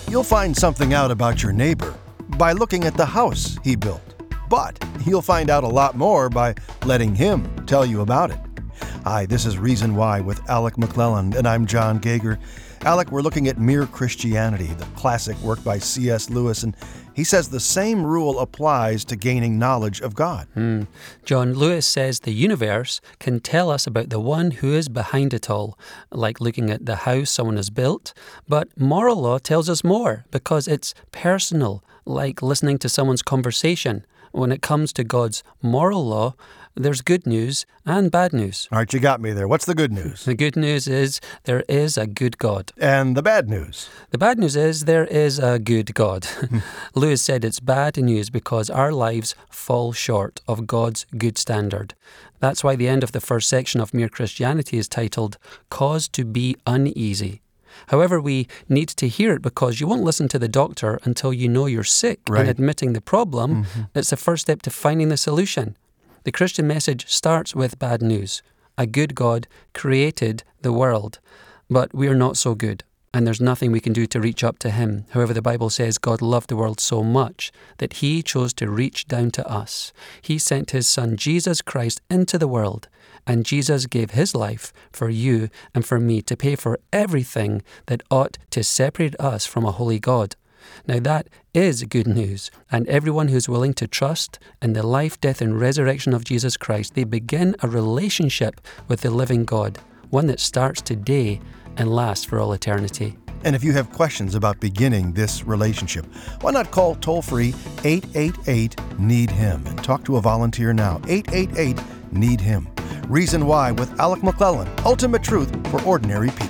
You'll find something out about your neighbor by looking at the house he built. But you'll find out a lot more by letting him tell you about it. Hi, this is Reason Why with Alec McClellan, and I'm John Gager. Alec, we're looking at Mere Christianity, the classic work by C.S. Lewis, and he says the same rule applies to gaining knowledge of God. John Lewis says the universe can tell us about the one who is behind it all, like looking at the house someone has built. But moral law tells us more because it's personal, like listening to someone's conversation. When it comes to God's moral law, there's good news and bad news. All right, you got me there. What's the good news? The good news is there is a good God. And the bad news? The bad news is there is a good God. Lewis said it's bad news because our lives fall short of God's good standard. That's why the end of the first section of Mere Christianity is titled, Cause to be Uneasy. However, we need to hear it because you won't listen to the doctor until you know you're sick. Right. And admitting the problem, it's the first step to finding the solution. The Christian message starts with bad news. A good God created the world, but we are not so good, and there's nothing we can do to reach up to Him. However, the Bible says God loved the world so much that He chose to reach down to us. He sent His Son, Jesus Christ, into the world, and Jesus gave His life for you and for me to pay for everything that ought to separate us from a holy God. Now that is good news, and everyone who's willing to trust in the life, death and resurrection of Jesus Christ, they begin a relationship with the living God, one that starts today and lasts for all eternity. And if you have questions about beginning this relationship, why not call toll-free 888-NEED-HIM and talk to a volunteer now, 888-NEED-HIM. Reason Why with Alec McClellan, ultimate truth for ordinary people.